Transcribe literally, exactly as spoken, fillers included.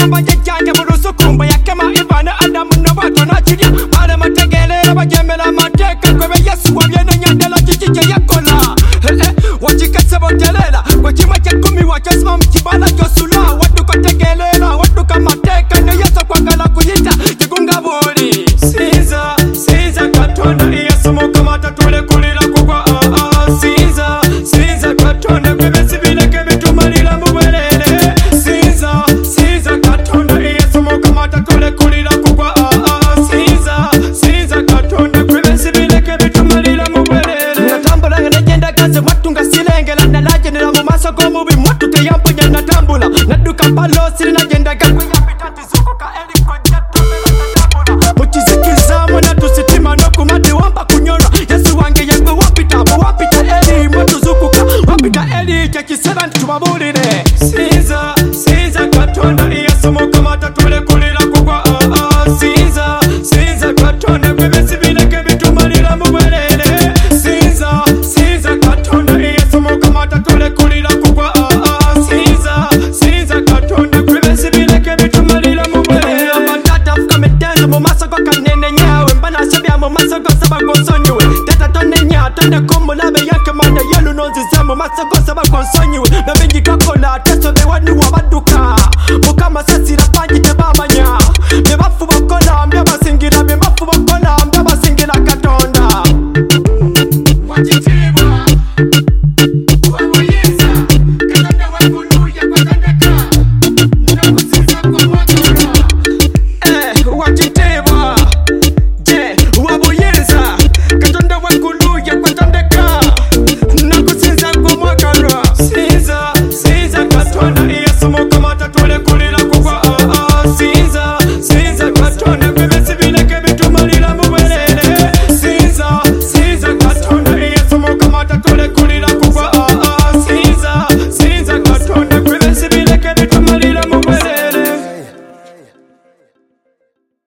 Yamba jange burusu kumba yakema Ivana Adamu na watu na chidia Male mategelera bajemela mateka Kwebe Yesu wabyene nyandela chichiche yakola Wachika botelela Wachima chakumi wachasma mchibala josula Watu kategelera watu kamateka Ne Yesu kwa gala kuyita Jigunga buri Siza, siza katonda Yesu mukamata tule kulila kukwa Siza, siza katonda Kwebe sibile kebe tumalila mubelele Siza, siza katonda Yesu mukamata tule kulila kukwa Siza, siza katonda Kwebe sibile kebe tumalila mubelele Natambula ngejenda kazi watu ngasilengela Nalaje nila mumaso gomubi mwatu teyampunya natambula Naduka palo siri najenda kakwe yapitanti suku ka eli kwa jato Muchizikiza mwana tusitima no kumati wamba kunyora Yesu wange yengwe wapita bu wapita eli mwatu zukuka Wapita eli kekisera ntubabulire Siza, siza katonda Yesu mukamata tule kulila kukwa Siza, siza katonda Kwebe sibile kebe tumalila mubelele Siza, siza katonda Yesu mukamata tule kulila kukwa Siza, siza katonda Kwebe sibile kebe tumalila mubelele Amatata fuka metenzo mumaso kwa kanene nyawe Mbana shabia mumaso kwa saba gosonywe Teta tone nya, tone kumula